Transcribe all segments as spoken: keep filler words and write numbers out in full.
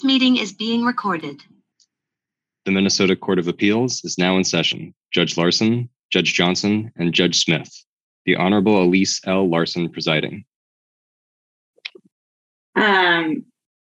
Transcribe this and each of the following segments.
Meeting is being recorded. The Minnesota Court of Appeals is now in session. Judge Larson, Judge Johnson, and Judge Smith. The Honorable Elise L. Larson presiding. Um,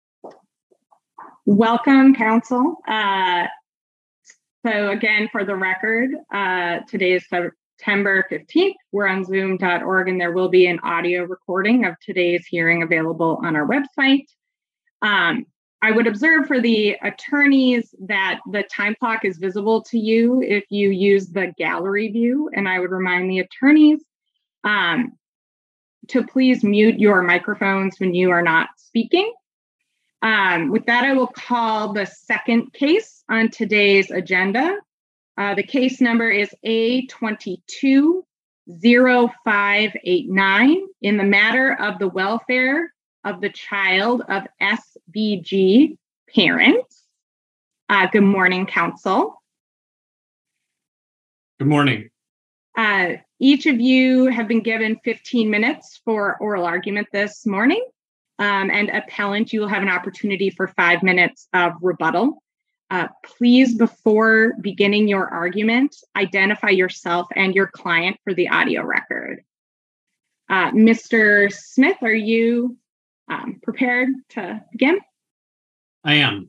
welcome, counsel. Uh, so again, for the record, uh, today is September fifteenth. We're on zoom dot org, and there will be an audio recording of today's hearing available on our website. Um, I would observe for the attorneys that the time clock is visible to you if you use the gallery view, and I would remind the attorneys um, to please mute your microphones when you are not speaking. Um, with that, I will call the second case on today's agenda. Uh, the case number is A twenty-two oh five eight nine in the matter of the welfare of the child of S B G parents. Uh, good morning, counsel. Good morning. Uh, each of you have been given fifteen minutes for oral argument this morning. Um, and appellant, you will have an opportunity for five minutes of rebuttal. Uh, please, before beginning your argument, identify yourself and your client for the audio record. Uh, Mister Smith, are you um, prepared to begin? I am.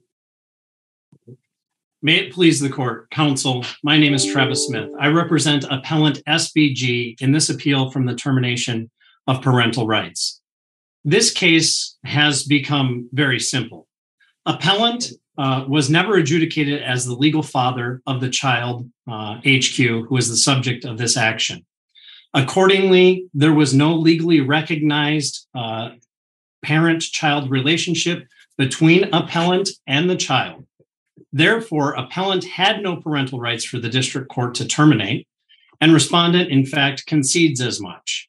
May it please the court, counsel, my name is Travis Smith. I represent appellant S B G in this appeal from the termination of parental rights. This case has become very simple. Appellant uh, was never adjudicated as the legal father of the child, uh, H Q, who is the subject of this action. Accordingly, there was no legally recognized uh, parent-child relationship between appellant and the child. Therefore, appellant had no parental rights for the district court to terminate, and respondent, in fact, concedes as much.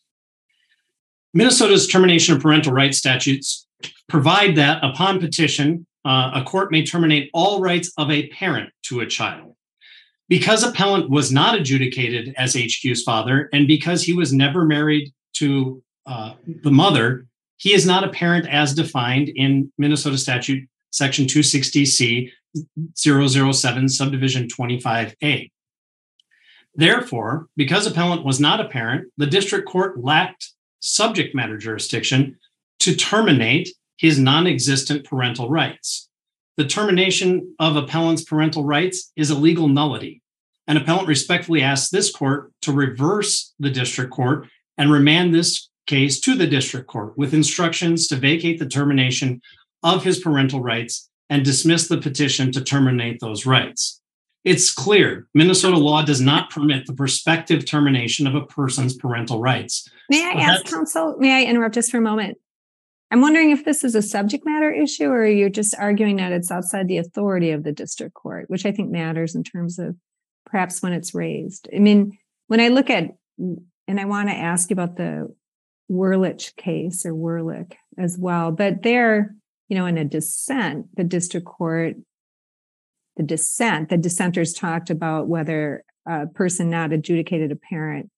Minnesota's termination of parental rights statutes provide that upon petition, uh, a court may terminate all rights of a parent to a child. Because appellant was not adjudicated as H Q's father, and because he was never married to uh, the mother, he is not a parent as defined in Minnesota statute section two sixty C zero zero seven subdivision twenty-five A. Therefore, because appellant was not a parent, the district court lacked subject matter jurisdiction to terminate his non-existent parental rights. The termination of appellant's parental rights is a legal nullity, and appellant respectfully asks this court to reverse the district court and remand this case to the district court with instructions to vacate the termination of his parental rights and dismiss the petition to terminate those rights. It's clear Minnesota law does not permit the prospective termination of a person's parental rights. May I ask, counsel, may I interrupt just for a moment? I'm wondering if this is a subject matter issue or you're just arguing that it's outside the authority of the district court, which I think matters in terms of perhaps when it's raised. I mean, when I look at, and I want to ask you about the Werlich case or Werlich as well, but there, you know, in a dissent, the district court, the dissent, the dissenters talked about whether a person not adjudicated a parent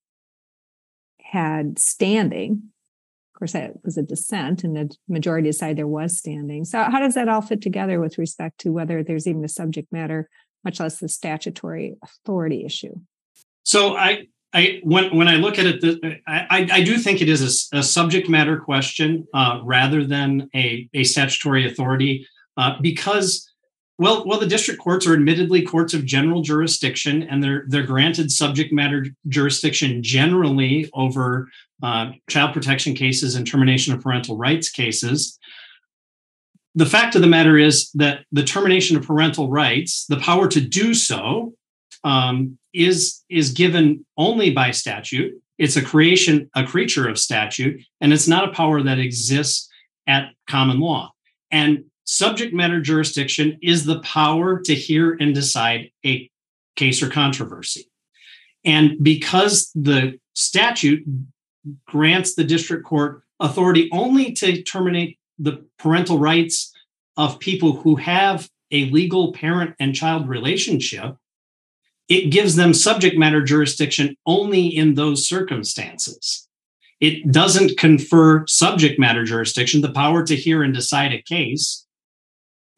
had standing. Of course, that was a dissent, and the majority decided there was standing. So how does that all fit together with respect to whether there's even a subject matter, much less the statutory authority issue? So I, I when when I look at it, the, I, I do think it is a, a subject matter question uh, rather than a, a statutory authority uh, because, well, well, the district courts are admittedly courts of general jurisdiction, and they're they're granted subject matter jurisdiction generally over uh, child protection cases and termination of parental rights cases. The fact of the matter is that the termination of parental rights, the power to do so, um, is is given only by statute. It's a creation, a creature of statute, and it's not a power that exists at common law. And subject matter jurisdiction is the power to hear and decide a case or controversy. And because the statute grants the district court authority only to terminate the parental rights of people who have a legal parent and child relationship, it gives them subject matter jurisdiction only in those circumstances. It doesn't confer subject matter jurisdiction, the power to hear and decide a case,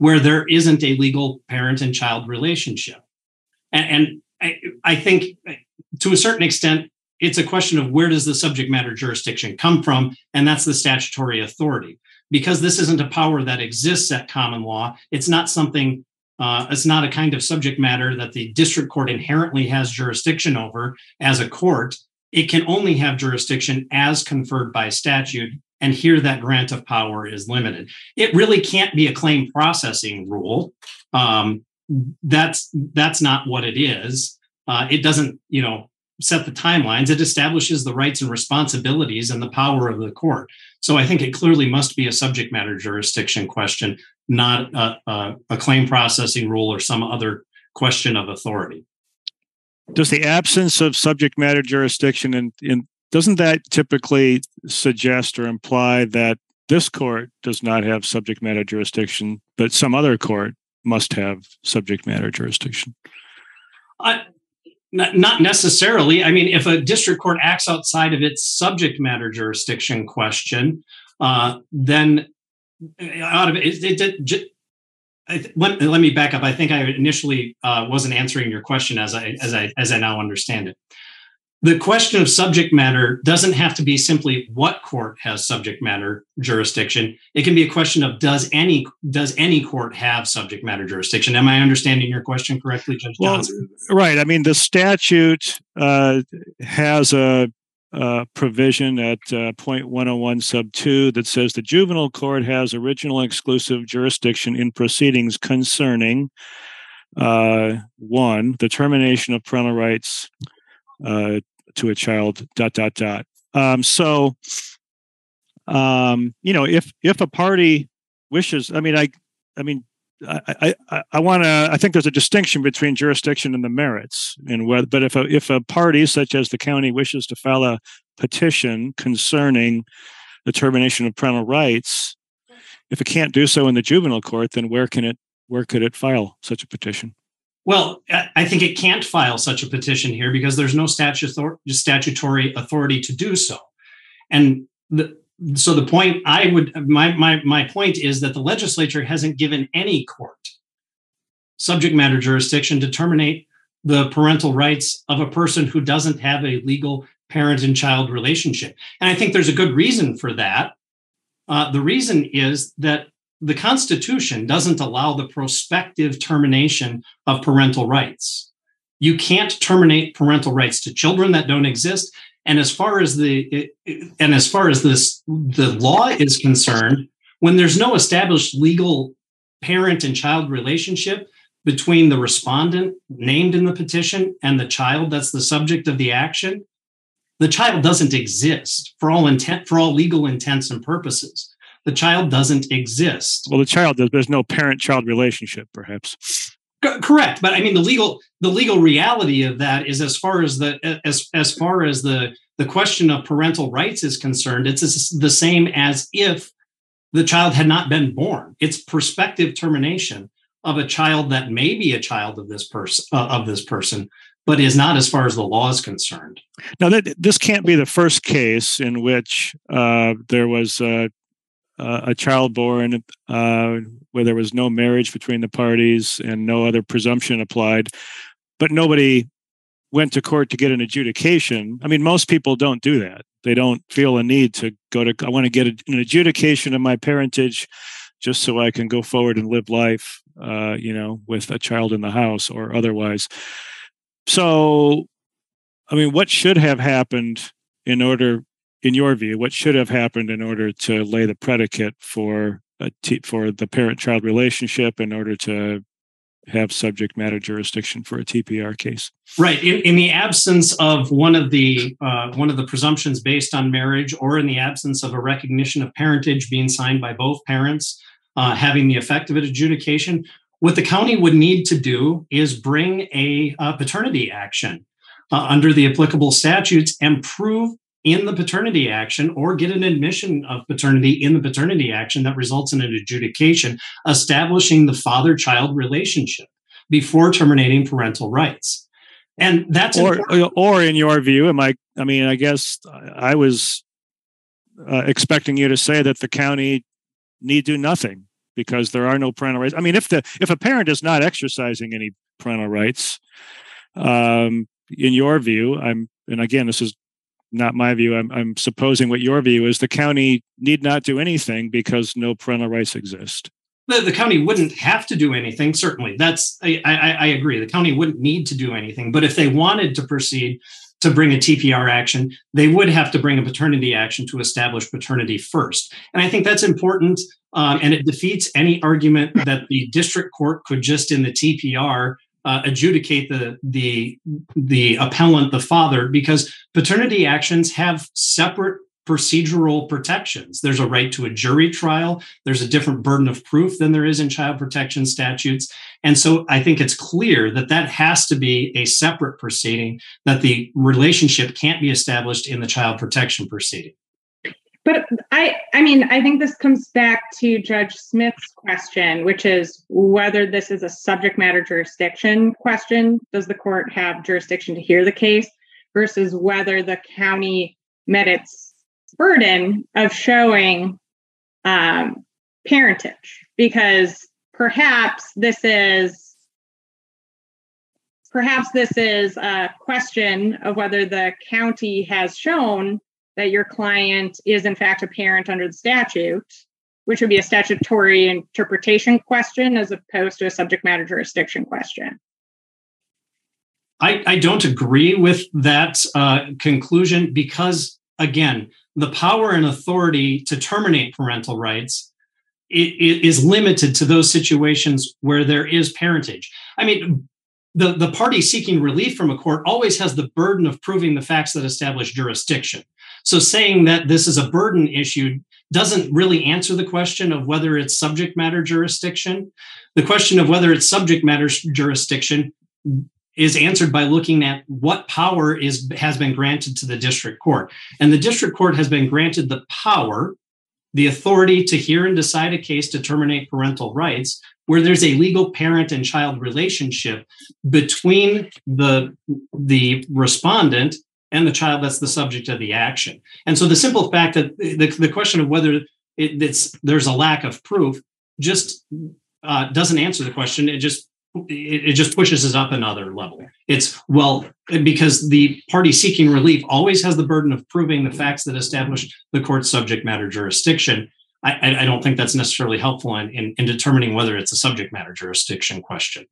where there isn't a legal parent and child relationship. And, and I, I think to a certain extent, it's a question of where does the subject matter jurisdiction come from? And that's the statutory authority. Because this isn't a power that exists at common law, it's not something, uh, it's not a kind of subject matter that the district court inherently has jurisdiction over as a court. It can only have jurisdiction as conferred by statute, and here that grant of power is limited. It really can't be a claim processing rule. Um, that's that's not what it is. Uh, it doesn't, you know, set the timelines. It establishes the rights and responsibilities and the power of the court. So I think it clearly must be a subject matter jurisdiction question, not a, a, a claim processing rule or some other question of authority. Does the absence of subject matter jurisdiction and in, in, doesn't that typically suggest or imply that this court does not have subject matter jurisdiction, but some other court must have subject matter jurisdiction? I, not, not necessarily. I mean, if a district court acts outside of its subject matter jurisdiction question, uh, then out of it, it, it, it I, let, let me back up. I think I initially uh, wasn't answering your question as I as I as I now understand it. The question of subject matter doesn't have to be simply what court has subject matter jurisdiction. It can be a question of does any does any court have subject matter jurisdiction? Am I understanding your question correctly, Judge Johnson? Well, right. I mean, the statute uh, has a, a provision at uh, point one oh one sub two that says the juvenile court has original and exclusive jurisdiction in proceedings concerning uh, one, the termination of parental rights uh, to a child, dot, dot, dot. Um, so, um, you know, if, if a party wishes, I mean, I, I mean, I, I, I want to, I think there's a distinction between jurisdiction and the merits and whether, but if a, if a party such as the county wishes to file a petition concerning the termination of parental rights, if it can't do so in the juvenile court, then where can it, where could it file such a petition? Well, I think it can't file such a petition here because there's no statutory authority to do so. And the, so the point I would, my, my, my point is that the legislature hasn't given any court subject matter jurisdiction to terminate the parental rights of a person who doesn't have a legal parent and child relationship. And I think there's a good reason for that. Uh, the reason is that the Constitution doesn't allow the prospective termination of parental rights. You can't terminate parental rights to children that don't exist. And as far as the and as far as this the law is concerned, when there's no established legal parent and child relationship between the respondent named in the petition and the child that's the subject of the action, the child doesn't exist for all intent for all legal intents and purposes. The child doesn't exist. Well, the child, there's no parent-child relationship, perhaps. C- correct, but I mean the legal the legal reality of that is as far as the as as far as the the question of parental rights is concerned, it's the same as if the child had not been born. It's prospective termination of a child that may be a child of this person uh, of this person, but is not as far as the law is concerned. Now, that, this can't be the first case in which uh, there was. Uh, Uh, a child born uh, where there was no marriage between the parties and no other presumption applied, but nobody went to court to get an adjudication. I mean, most people don't do that. They don't feel a need to go to, I want to get a, an adjudication of my parentage just so I can go forward and live life, uh, you know, with a child in the house or otherwise. So, I mean, what should have happened in order in your view, what should have happened in order to lay the predicate for a t- for the parent-child relationship in order to have subject matter jurisdiction for a T P R case? Right. In, in the absence of one of the uh, one of the presumptions based on marriage, or in the absence of a recognition of parentage being signed by both parents, uh, having the effect of an adjudication, what the county would need to do is bring a, a paternity action uh, under the applicable statutes and prove in the paternity action, or get an admission of paternity in the paternity action that results in an adjudication establishing the father-child relationship before terminating parental rights. And that's or, important. Or in your view, am I, I mean, I guess I was uh, expecting you to say that the county need do nothing because there are no parental rights. I mean, if the if a parent is not exercising any parental rights, um, in your view, I'm and again, this is not my view. I'm, I'm supposing what your view is. The county need not do anything because no parental rights exist. The, the county wouldn't have to do anything. Certainly, that's I, I, I agree. The county wouldn't need to do anything. But if they wanted to proceed to bring a T P R action, they would have to bring a paternity action to establish paternity first. And I think that's important. Um, and it defeats any argument that the district court could just in the T P R uh, adjudicate the the the appellant, the father, because paternity actions have separate procedural protections. There's a right to a jury trial. There's a different burden of proof than there is in child protection statutes. And so I think it's clear that that has to be a separate proceeding, that the relationship can't be established in the child protection proceeding. But I, I mean, I think this comes back to Judge Smith's question, which is whether this is a subject matter jurisdiction question. Does the court have jurisdiction to hear the case versus whether the county met its burden of showing um, parentage, because perhaps this is perhaps this is a question of whether the county has shown that your client is in fact a parent under the statute, which would be a statutory interpretation question as opposed to a subject matter jurisdiction question. I, I don't agree with that uh, conclusion because, again, the power and authority to terminate parental rights it, it is limited to those situations where there is parentage. I mean, the, the party seeking relief from a court always has the burden of proving the facts that establish jurisdiction. So saying that this is a burden issue doesn't really answer the question of whether it's subject matter jurisdiction. The question of whether it's subject matter jurisdiction is answered by looking at what power is has been granted to the district court. And the district court has been granted the power, the authority to hear and decide a case to terminate parental rights where there's a legal parent and child relationship between the, the respondent and the child that's the subject of the action. And so the simple fact that the, the question of whether it, it's, there's a lack of proof just uh, doesn't answer the question. It just It, it just pushes us up another level. It's, well, because the party seeking relief always has the burden of proving the facts that establish the court's subject matter jurisdiction. I, I don't think that's necessarily helpful in, in, in determining whether it's a subject matter jurisdiction question.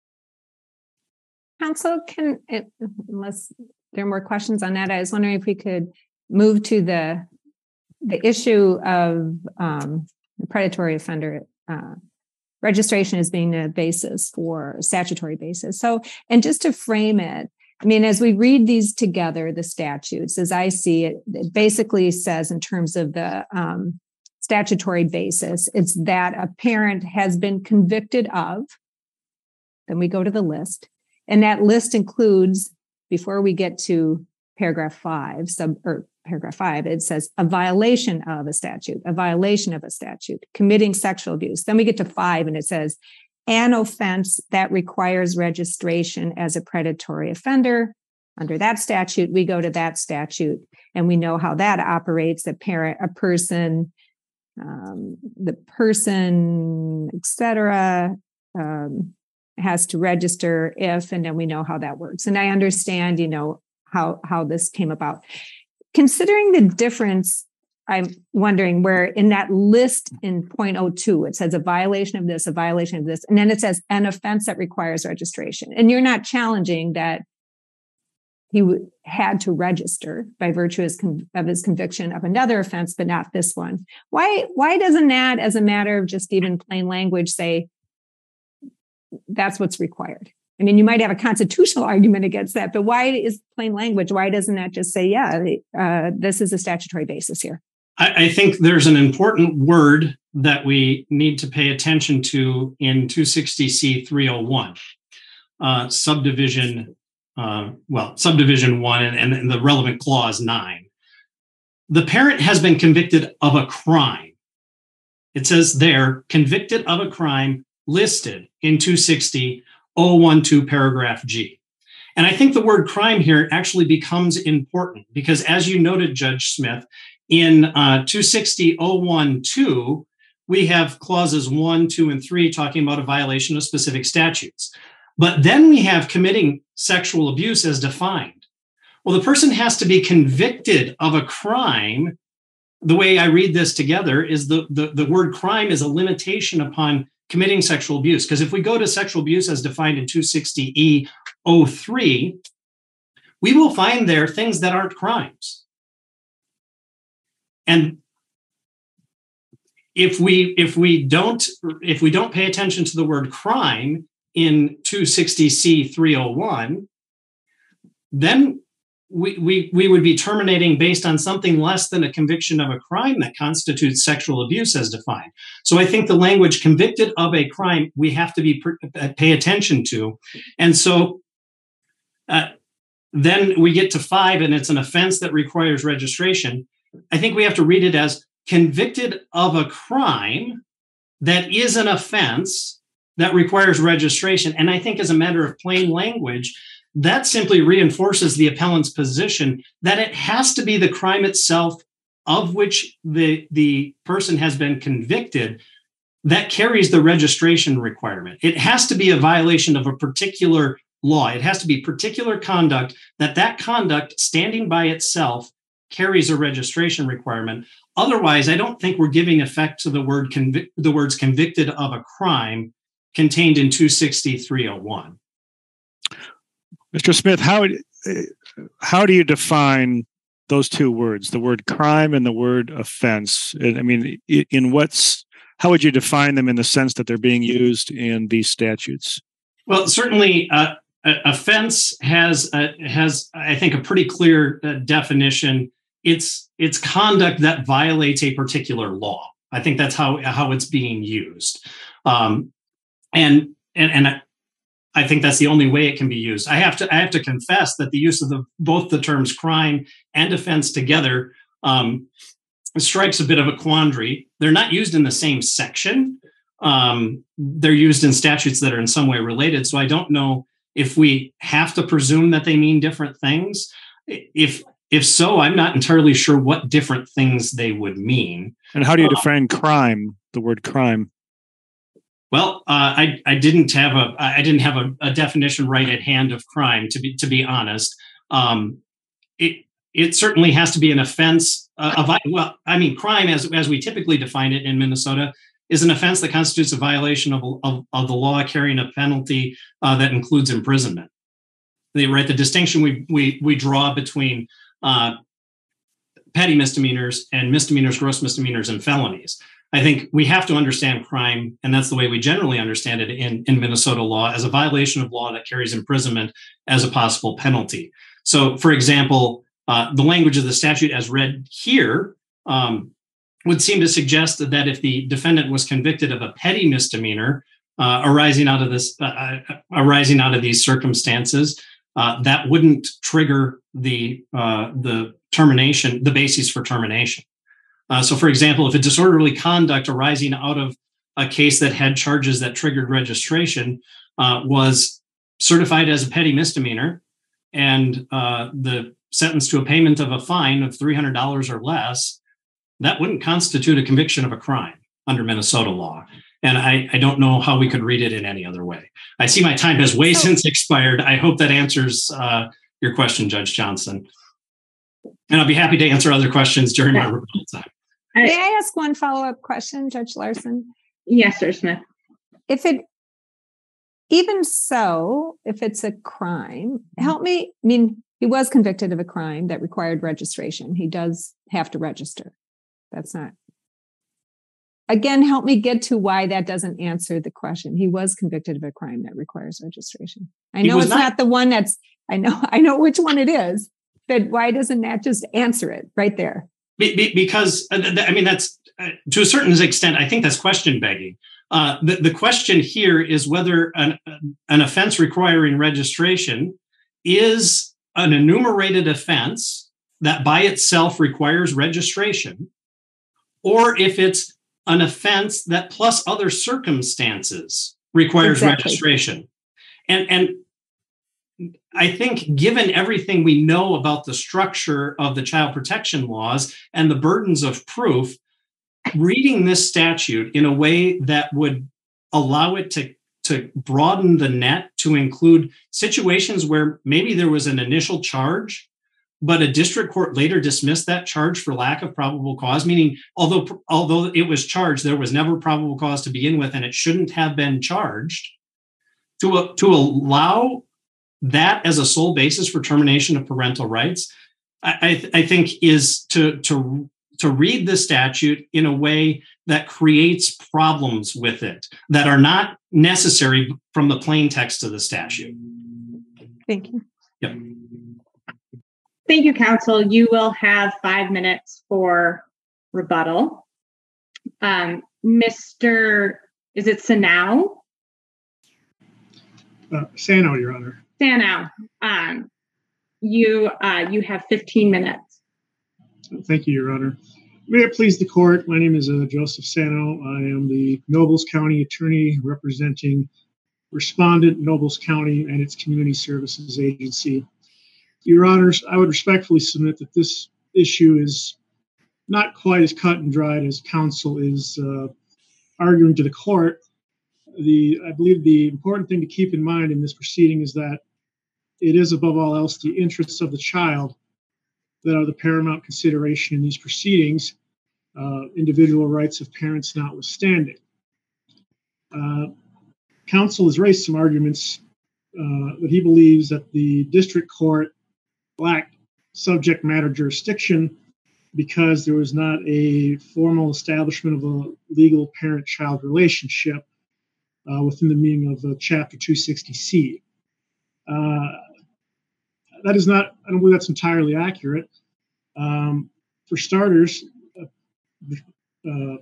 Counsel, can it, unless there are more questions on that, I was wondering if we could move to the the issue of um, the predatory offender uh, registration as being a basis for statutory basis. So, and just to frame it, I mean, as we read these together, the statutes, as I see it, it basically says in terms of the um, statutory basis, it's that a parent has been convicted of, then we go to the list, and that list includes, before we get to paragraph five, sub or paragraph five, it says a violation of a statute, a violation of a statute, committing sexual abuse. Then we get to five and it says an offense that requires registration as a predatory offender. Under that statute, we go to that statute and we know how that operates. The parent, a person, um, the person, et cetera, um, has to register if, and then we know how that works. And I understand, you know, how, how this came about. Considering the difference, I'm wondering where in that list in point oh two, it says a violation of this, a violation of this, and then it says an offense that requires registration. And you're not challenging that he w- had to register by virtue of his, con- of his conviction of another offense, but not this one. Why, why doesn't that, as a matter of just even plain language, say that's what's required? I mean, you might have a constitutional argument against that, but why is plain language? Why doesn't that just say, yeah, uh, this is a statutory basis here? I, I think there's an important word that we need to pay attention to in two sixty C three oh one, uh, subdivision, uh, well, subdivision one and, and the relevant clause nine. The parent has been convicted of a crime. It says there, convicted of a crime listed in two sixty oh one two paragraph G. And I think the word crime here actually becomes important because, as you noted, Judge Smith, in uh, two sixty oh one two, we have clauses one, two, and three talking about a violation of specific statutes. But then we have committing sexual abuse as defined. Well, the person has to be convicted of a crime. The way I read this together is the, the, the word crime is a limitation upon committing sexual abuse. Because if we go to sexual abuse as defined in two sixty E oh three, we will find there things that aren't crimes. And if we if we don't if we don't pay attention to the word crime in two sixty C three oh one, then we, we, we would be terminating based on something less than a conviction of a crime that constitutes sexual abuse as defined. So I think the language convicted of a crime, we have to be pay attention to. And so uh, then we get to five, and it's an offense that requires registration. I think we have to read it as convicted of a crime that is an offense that requires registration. And I think as a matter of plain language, that simply reinforces the appellant's position that it has to be the crime itself of which the, the person has been convicted that carries the registration requirement. It has to be a violation of a particular law. It has to be particular conduct that that conduct standing by itself carries a registration requirement. Otherwise, I don't think we're giving effect to the word convic- the words convicted of a crime contained in two sixty three oh one. Mister Smith, how how do you define those two words, the word crime and the word offense? I mean, in what's how would you define them in the sense that they're being used in these statutes? Well, certainly, uh, offense has uh, has I think a pretty clear uh, definition. It's it's conduct that violates a particular law. I think that's how how it's being used, um, and and and. I, I think that's the only way it can be used. I have to I have to confess that the use of the both the terms crime and offense together um, strikes a bit of a quandary. They're not used in the same section. Um, they're used in statutes that are in some way related. So I don't know if we have to presume that they mean different things. If if so, I'm not entirely sure what different things they would mean. And how do you uh, define crime? The word crime. Well, uh, I I didn't have a I didn't have a, a definition right at hand of crime, to be to be honest. Um, it it certainly has to be an offense. Uh, a, well, I mean, crime as as we typically define it in Minnesota is an offense that constitutes a violation of of, of the law carrying a penalty uh, that includes imprisonment. They right the distinction we we we draw between uh, petty misdemeanors and misdemeanors, gross misdemeanors, and felonies. I think we have to understand crime, and that's the way we generally understand it in, in Minnesota law, as a violation of law that carries imprisonment as a possible penalty. So, for example, uh, the language of the statute as read here um, would seem to suggest that if the defendant was convicted of a petty misdemeanor uh, arising out of this, uh, arising out of these circumstances, uh, that wouldn't trigger the uh, the termination, the basis for termination. Uh, so, for example, if a disorderly conduct arising out of a case that had charges that triggered registration uh, was certified as a petty misdemeanor, and uh, the sentence to a payment of a fine of three hundred dollars or less, that wouldn't constitute a conviction of a crime under Minnesota law. And I, I don't know how we could read it in any other way. I see my time has way so, since expired. I hope that answers uh, your question, Judge Johnson. And I'll be happy to answer other questions during my rebuttal time. May I ask one follow-up question, Judge Larson? Yes, Sir Smith. If it, even so, if it's a crime, help me, I mean, he was convicted of a crime that required registration. He does have to register. That's not, again, help me get to why that doesn't answer the question. He was convicted of a crime that requires registration. I know it's not, not the one that's, I know, I know which one it is, but why doesn't that just answer it right there? Because, I mean, that's uh, to a certain extent, I think that's question begging. Uh, the, the question here is whether an, an offense requiring registration is an enumerated offense that by itself requires registration, or if it's an offense that plus other circumstances requires exactly. registration. And, and I think given everything we know about the structure of the child protection laws and the burdens of proof, reading this statute in a way that would allow it to, to broaden the net to include situations where maybe there was an initial charge, but a district court later dismissed that charge for lack of probable cause, meaning although although it was charged, there was never probable cause to begin with, and it shouldn't have been charged, to, uh, to allow that as a sole basis for termination of parental rights, I, I, th- I think is to, to, to read the statute in a way that creates problems with it that are not necessary from the plain text of the statute. Thank you. Yep. Thank you, counsel. You will have five minutes for rebuttal. Um, Mister Is it Sanao? Uh, Sano, Your Honor. Sanao, um, you uh, you have fifteen minutes. Thank you, Your Honor. May it please the court, my name is uh, Joseph Sano. I am the Nobles County attorney representing Respondent, Nobles County, and its Community Services Agency. Your Honors, I would respectfully submit that this issue is not quite as cut and dried as counsel is uh, arguing to the court. The I believe the important thing to keep in mind in this proceeding is that it is, above all else, the interests of the child that are the paramount consideration in these proceedings, uh, individual rights of parents notwithstanding. Uh, counsel has raised some arguments uh, that he believes that the district court lacked subject matter jurisdiction because there was not a formal establishment of a legal parent-child relationship uh, within the meaning of uh, Chapter two sixty C. Uh, that is not, I don't believe that's entirely accurate. Um, for starters, uh, uh,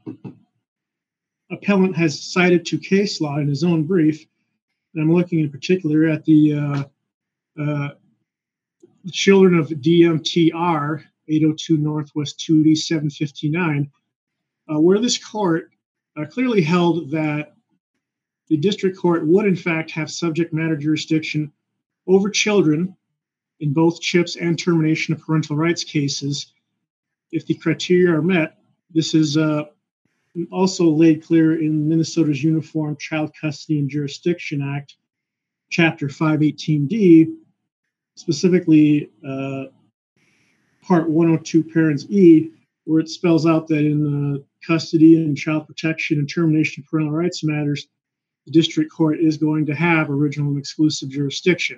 appellant has cited to case law in his own brief, and I'm looking in particular at the uh, uh, Children of D M T R, eight oh two Northwest two D seven fifty-nine, uh, where this court uh, clearly held that the district court would in fact have subject matter jurisdiction over children in both CHIPS and termination of parental rights cases if the criteria are met. This is uh, also laid clear in Minnesota's Uniform Child Custody and Jurisdiction Act, Chapter five eighteen D, specifically uh, Part one oh two, Parents E, where it spells out that in uh, custody and child protection and termination of parental rights matters, the district court is going to have original and exclusive jurisdiction.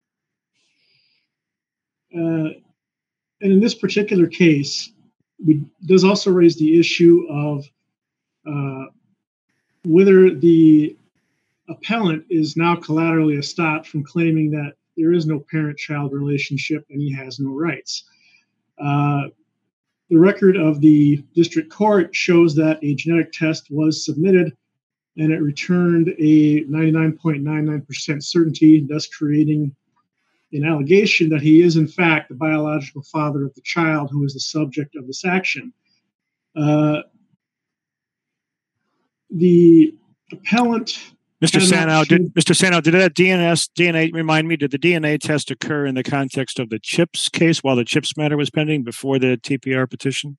Uh, and in this particular case, it does also raise the issue of uh, whether the appellant is now collaterally estopped from claiming that there is no parent-child relationship and he has no rights. Uh, the record of the district court shows that a genetic test was submitted and it returned a ninety-nine point nine nine percent certainty, thus creating an allegation that he is in fact the biological father of the child who is the subject of this action. Uh, the appellant... Mister Sano, did, Mister Sano, did that D N S, D N A, remind me, did the D N A test occur in the context of the CHIPS case while the CHIPS matter was pending before the T P R petition?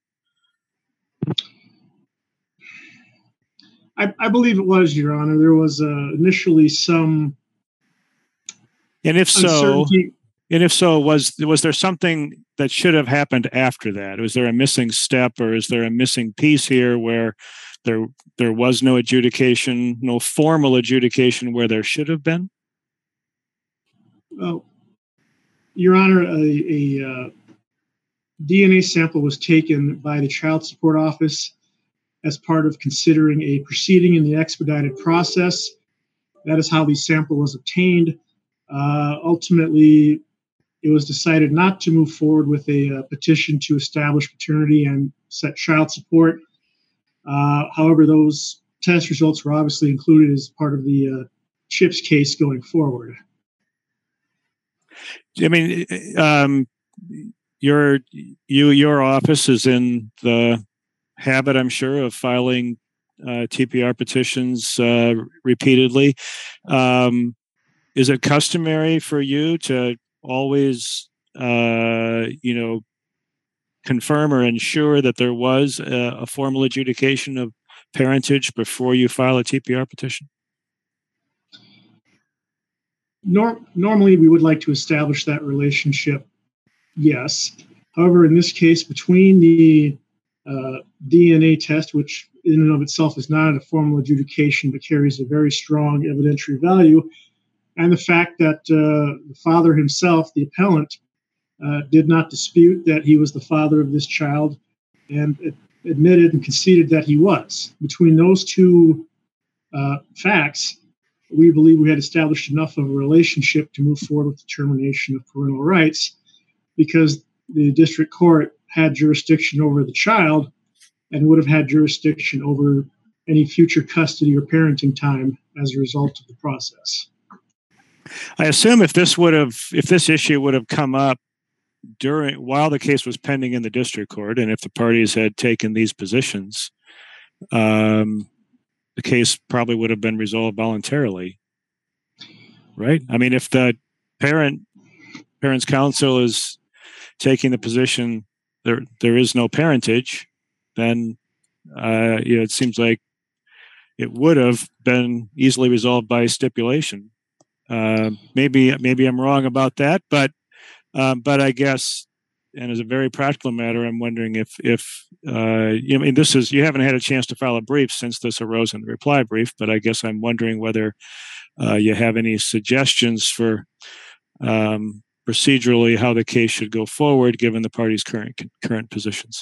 I, I believe it was, Your Honor. There was uh, initially some And if so, and if so, was was there something that should have happened after that? Was there a missing step, or is there a missing piece here where there there was no adjudication, no formal adjudication where there should have been? Well, Your Honor, a, a uh, D N A sample was taken by the Child Support Office as part of considering a proceeding in the expedited process. That is how the sample was obtained. Uh, ultimately, it was decided not to move forward with a, a petition to establish paternity and set child support. Uh, however, those test results were obviously included as part of the uh, CHIPS case going forward. I mean, um, your you your office is in the habit, I'm sure, of filing uh, T P R petitions uh, repeatedly. Um, is it customary for you to always, uh, you know, confirm or ensure that there was a, a formal adjudication of parentage before you file a T P R petition? Nor- normally, we would like to establish that relationship, yes. However, in this case, between the uh, D N A test, which in and of itself is not a formal adjudication but carries a very strong evidentiary value, and the fact that uh, the father himself, the appellant, uh, did not dispute that he was the father of this child and it admitted and conceded that he was. Between those two uh, facts, we believe we had established enough of a relationship to move forward with the termination of parental rights because the district court had jurisdiction over the child and would have had jurisdiction over any future custody or parenting time as a result of the process. I assume if this would have, if this issue would have come up during while the case was pending in the district court, and if the parties had taken these positions, um, the case probably would have been resolved voluntarily, right? I mean, if the parent parents' counsel is taking the position there there is no parentage, then uh, you know, it seems like it would have been easily resolved by stipulation. Uh, maybe maybe I'm wrong about that, but um, but I guess, and as a very practical matter, I'm wondering if if uh, you know, I mean, this is you haven't had a chance to file a brief since this arose in the reply brief, but I guess I'm wondering whether uh, you have any suggestions for um, procedurally how the case should go forward given the parties' current current positions.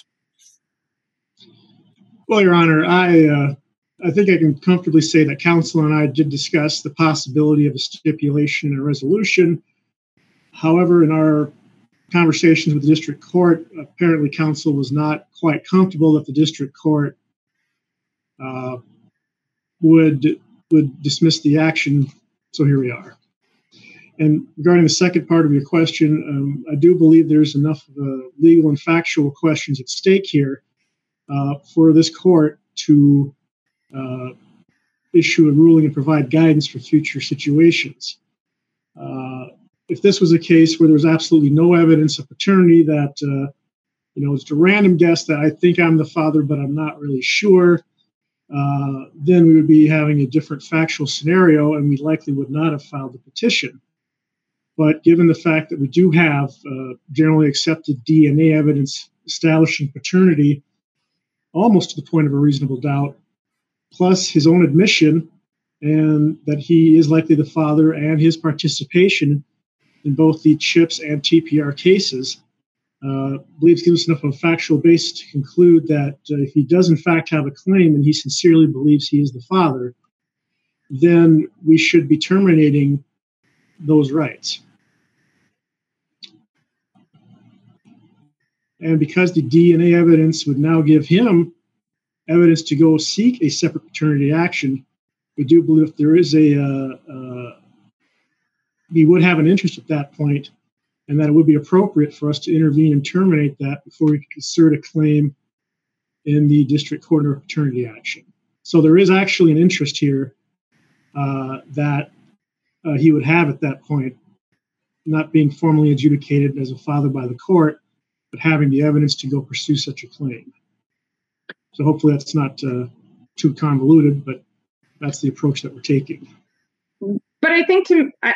Well, Your Honor, I uh, I think I can comfortably say that counsel and I did discuss the possibility of a stipulation and a resolution. However, in our conversations with the district court, apparently counsel was not quite comfortable that the district court uh, would would dismiss the action. So here we are. And regarding the second part of your question, um, I do believe there's enough uh, legal and factual questions at stake here uh, for this court to uh, issue a ruling and provide guidance for future situations. Uh, if this was a case where there was absolutely no evidence of paternity, that uh, you know, it's a random guess that I think I'm the father, but I'm not really sure, uh, then we would be having a different factual scenario, and we likely would not have filed the petition. But given the fact that we do have uh, generally accepted D N A evidence establishing paternity almost to the point of a reasonable doubt, plus his own admission and that he is likely the father and his participation in both the CHIPS and T P R cases, uh, believes gives us enough of a factual base to conclude that uh, if he does in fact have a claim and he sincerely believes he is the father, then we should be terminating those rights. And because the D N A evidence would now give him evidence to go seek a separate paternity action, we do believe if there is a, uh, uh, he would have an interest at that point, and that it would be appropriate for us to intervene and terminate that before we could assert a claim in the district court or paternity action. So there is actually an interest here uh, that uh, he would have at that point, not being formally adjudicated as a father by the court, but having the evidence to go pursue such a claim. So hopefully that's not uh, too convoluted, but that's the approach that we're taking. But I think to, I,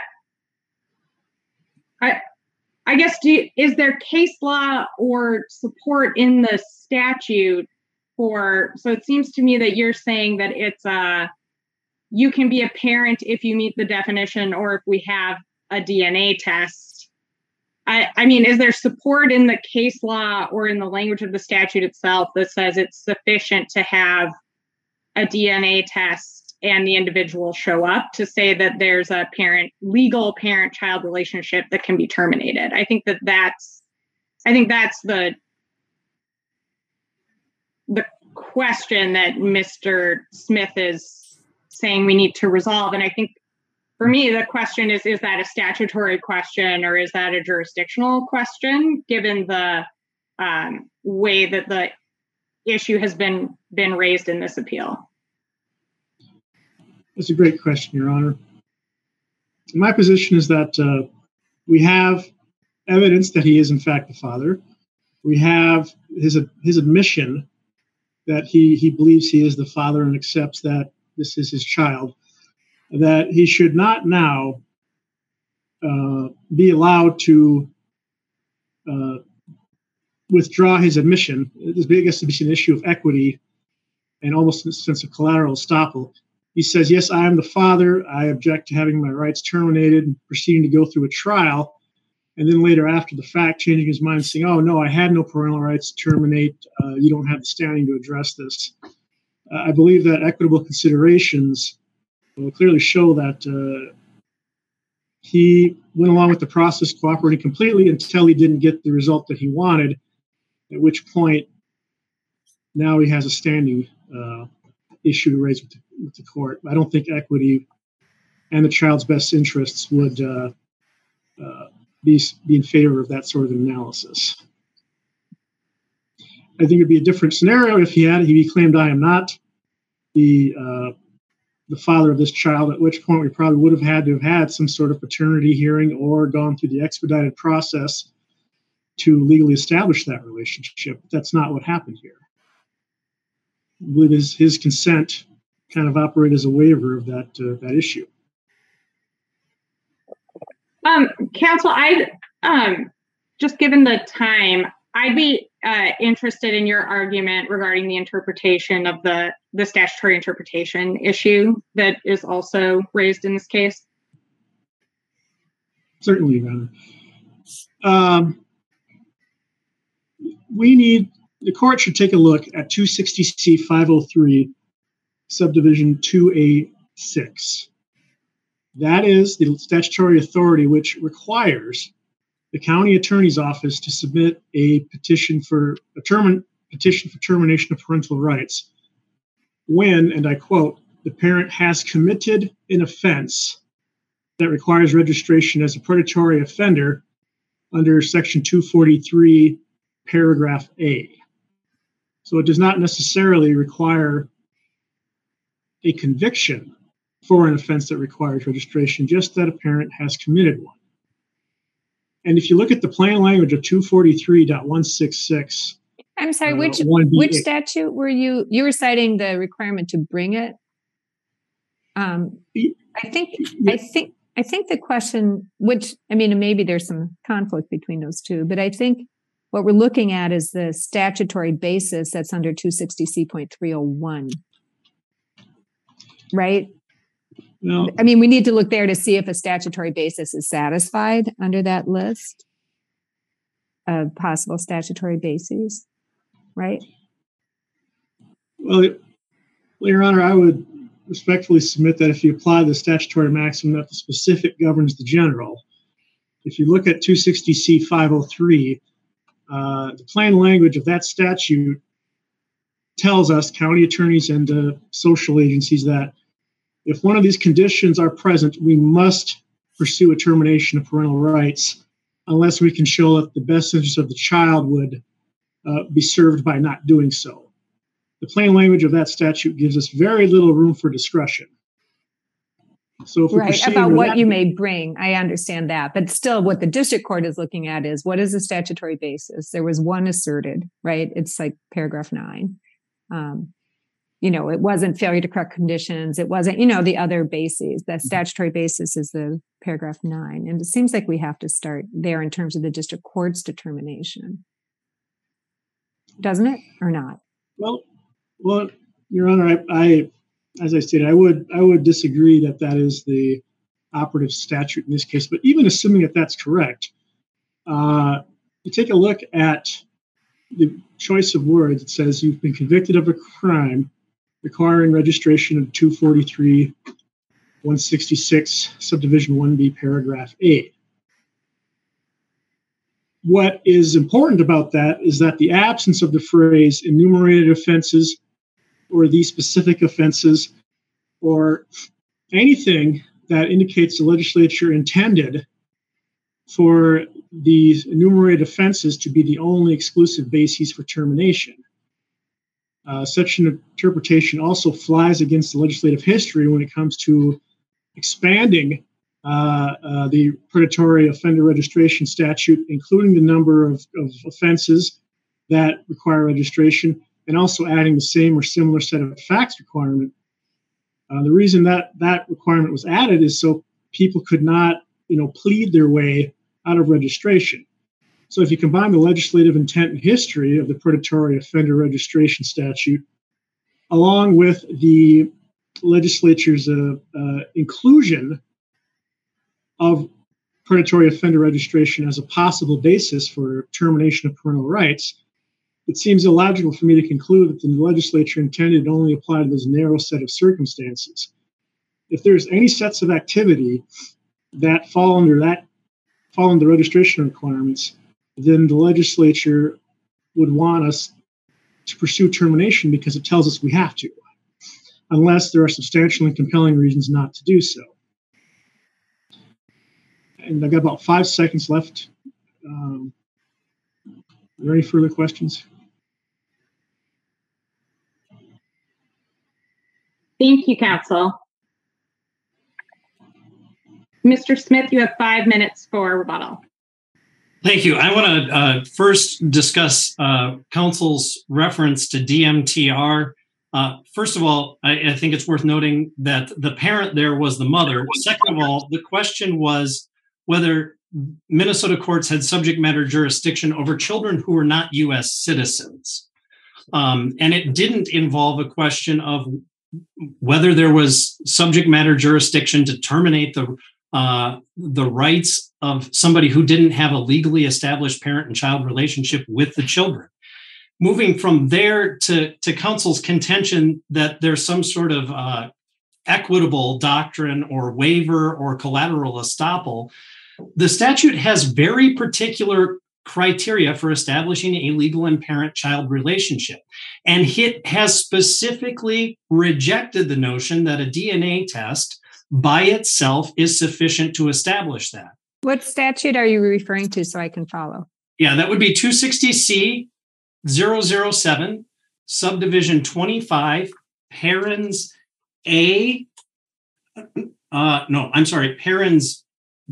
I, I guess, do you, is there case law or support in the statute for, so it seems to me that you're saying that it's uh, you can be a parent if you meet the definition or if we have a D N A test. I, I mean, is there support in the case law or in the language of the statute itself that says it's sufficient to have a D N A test and the individual show up to say that there's a parent, legal parent-child relationship that can be terminated? I think that that's, I think that's the, the question that Mister Smith is saying we need to resolve. And I think for me, the question is, is that a statutory question or is that a jurisdictional question, given the um, way that the issue has been, been raised in this appeal? That's a great question, Your Honor. My position is that uh, we have evidence that he is in fact the father. We have his his admission that he, he believes he is the father and accepts that this is his child, that he should not now uh, be allowed to uh, withdraw his admission. This biggest is an issue of equity and almost in a sense of collateral estoppel. He says, yes, I am the father. I object to having my rights terminated and proceeding to go through a trial. And then later after the fact, changing his mind, saying, oh, no, I had no parental rights to terminate. Uh, you don't have the standing to address this. Uh, I believe that equitable considerations will clearly show that uh, he went along with the process, cooperating completely until he didn't get the result that he wanted, at which point now he has a standing uh, issue to raise with the, with the court. I don't think equity and the child's best interests would uh, uh, be, be in favor of that sort of analysis. I think it'd be a different scenario if he had he claimed I am not the uh, the father of this child, at which point we probably would have had to have had some sort of paternity hearing or gone through the expedited process to legally establish that relationship. But that's not what happened here. I believe his, his consent kind of operated as a waiver of that uh, that issue. Um, counsel, I um, just given the time, I'd be uh, interested in your argument regarding the interpretation of the, the statutory interpretation issue that is also raised in this case. Certainly, Your Honor. Um, we need, the court should take a look at two sixty C five oh three, subdivision two A six. That is the statutory authority which requires the county attorney's office to submit a petition for a term, petition for termination of parental rights when, and I quote, the parent has committed an offense that requires registration as a predatory offender under section two forty-three, paragraph A. So it does not necessarily require a conviction for an offense that requires registration, just that a parent has committed one. And if you look at the plain language of two forty-three point one sixty-six, I'm sorry, which uh, which statute were you you were citing the requirement to bring it? Um, I think I think I think the question, which I mean, maybe there's some conflict between those two, but I think what we're looking at is the statutory basis that's under two sixty C point three oh one, right? No. I mean, we need to look there to see if a statutory basis is satisfied under that list of possible statutory bases, right? Well, well, Your Honor, I would respectfully submit that if you apply the statutory maximum, that the specific governs the general. If you look at two sixty C five oh three, uh, the plain language of that statute tells us, county attorneys and uh, social agencies, that if one of these conditions are present, we must pursue a termination of parental rights unless we can show that the best interest of the child would uh, be served by not doing so. The plain language of that statute gives us very little room for discretion. So if we right, about what you may bring, I understand that. But still, what the district court is looking at is, what is the statutory basis? There was one asserted, right? It's like paragraph nine. Um, you know, it wasn't failure to correct conditions. It wasn't, you know, the other bases. The statutory basis is the paragraph nine. And it seems like we have to start there in terms of the district court's determination. Doesn't it, or not? Well, well, Your Honor, I, I as I stated, I would I would disagree that that is the operative statute in this case. But even assuming that that's correct, uh, you take a look at the choice of words. It says you've been convicted of a crime requiring registration of two forty-three point one sixty-six, subdivision one B, paragraph A. What is important about that is that the absence of the phrase enumerated offenses or these specific offenses or anything that indicates the legislature intended for these enumerated offenses to be the only exclusive basis for termination. Uh, such an interpretation also flies against the legislative history when it comes to expanding uh, uh, the predatory offender registration statute, including the number of, of offenses that require registration, and also adding the same or similar set of facts requirement. Uh, the reason that that requirement was added is so people could not, you know, plead their way out of registration. So if you combine the legislative intent and history of the predatory offender registration statute, along with the legislature's uh, uh, inclusion of predatory offender registration as a possible basis for termination of parental rights, it seems illogical for me to conclude that the legislature intended to only apply to this narrow set of circumstances. If there's any sets of activity that fall under that fall under registration requirements, then the legislature would want us to pursue termination because it tells us we have to, unless there are substantial and compelling reasons not to do so. And I've got about five seconds left. Um, are there any further questions? Thank you, counsel. Mister Smith, you have five minutes for rebuttal. Thank you. I want to uh, first discuss uh, counsel's reference to D M T R. Uh, first of all, I, I think it's worth noting that the parent there was the mother. Second of all, the question was whether Minnesota courts had subject matter jurisdiction over children who were not U S citizens. Um, and it didn't involve a question of whether there was subject matter jurisdiction to terminate the uh, the rights of somebody who didn't have a legally established parent and child relationship with the children. Moving from there to, to counsel's contention that there's some sort of uh, equitable doctrine or waiver or collateral estoppel, the statute has very particular criteria for establishing a legal and parent-child relationship. And it has specifically rejected the notion that a D N A test by itself is sufficient to establish that. What statute are you referring to so I can follow? Yeah, that would be two sixty C zero zero seven, subdivision twenty-five, parens A, uh, no, I'm sorry, parens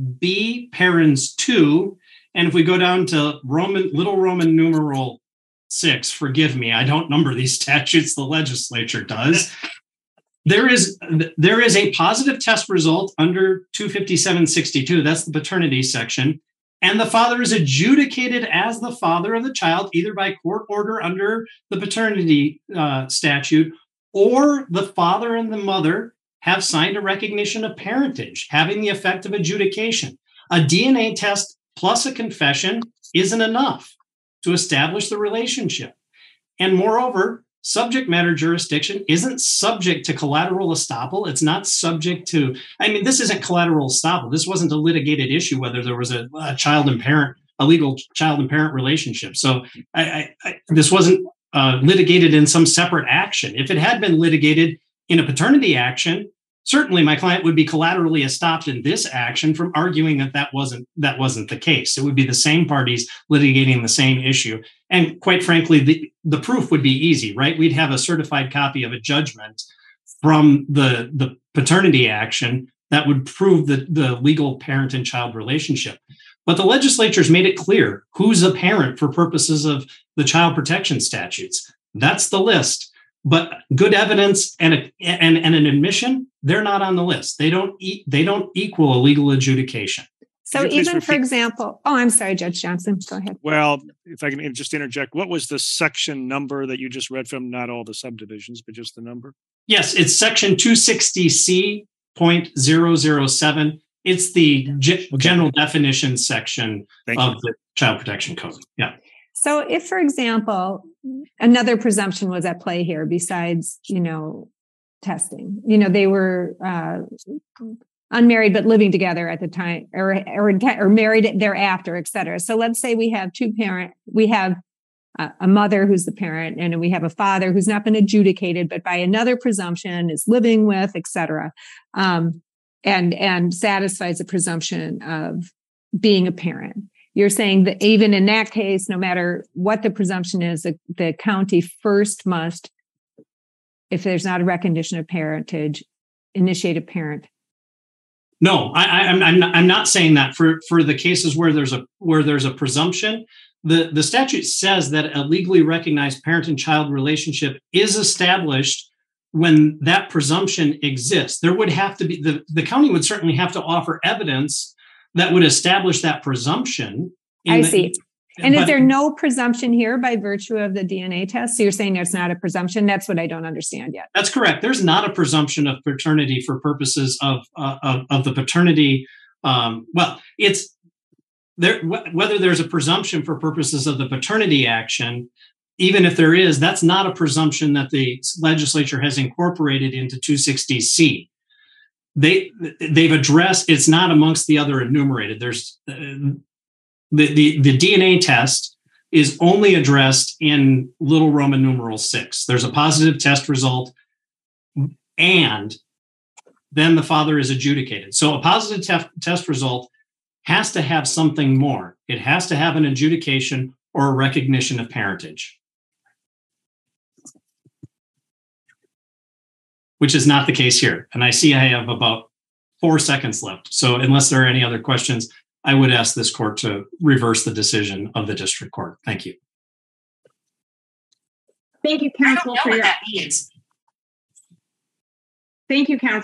B, parens two, and if we go down to Roman, little Roman numeral six, forgive me, I don't number these statutes, the legislature does. There is there is a positive test result under two fifty-seven sixty-two, that's the paternity section, and the father is adjudicated as the father of the child, either by court order under the paternity uh, statute, or the father and the mother have signed a recognition of parentage, having the effect of adjudication. A D N A test plus a confession isn't enough to establish the relationship. And moreover, subject matter jurisdiction isn't subject to collateral estoppel. It's not subject to, I mean, this isn't collateral estoppel. This wasn't a litigated issue, whether there was a, a child and parent, a legal child and parent relationship. So I, I, I, this wasn't uh, litigated in some separate action. If it had been litigated in a paternity action, certainly my client would be collaterally estopped in this action from arguing that that wasn't, that wasn't the case. It would be the same parties litigating the same issue. And quite frankly, the, the proof would be easy, right? We'd have a certified copy of a judgment from the, the paternity action that would prove the, the legal parent and child relationship. But the legislature's made it clear who's a parent for purposes of the child protection statutes. That's the list. But good evidence and, a, and, and an admission, they're not on the list. They don't e- they don't equal a legal adjudication. So even, for example, oh, I'm sorry, Judge Johnson, go ahead. Well, if I can just interject, what was the section number that you just read from? Not all the subdivisions, but just the number? Yes, it's section two sixty C point zero zero seven. It's the ge- okay. general definition section Thank of you. the Child Protection Code. Yeah. So if, for example, another presumption was at play here besides, you know, testing, you know, they were uh, unmarried but living together at the time, or, or or married thereafter, et cetera. So let's say we have two parent, we have a, a mother who's the parent, and we have a father who's not been adjudicated, but by another presumption is living with, et cetera, um, and and satisfies the presumption of being a parent. You're saying that even in that case, no matter what the presumption is, the, the county first must, if there's not a recognition of parentage, initiate a parent. No, I, I, I'm I'm not, I'm not saying that for, for the cases where there's a where there's a presumption, the, the statute says that a legally recognized parent and child relationship is established when that presumption exists. There would have to be, the, the county would certainly have to offer evidence that would establish that presumption. I the, see. And but, is there no presumption here by virtue of the D N A test? So you're saying there's not a presumption? That's what I don't understand yet. That's correct. There's not a presumption of paternity for purposes of uh, of, of the paternity. Um, well, it's there. Wh- whether there's a presumption for purposes of the paternity action, even if there is, that's not a presumption that the legislature has incorporated into two sixty C. They they've addressed. It's not amongst the other enumerated. There's uh, The, the, the D N A test is only addressed in little Roman numeral six. There's a positive test result, and then the father is adjudicated. So a positive tef- test result has to have something more. It has to have an adjudication or a recognition of parentage, which is not the case here. And I see I have about four seconds left. So unless there are any other questions, I would ask this court to reverse the decision of the district court. Thank you. Thank you, I don't counsel, know for what your that means. thank you, counsel.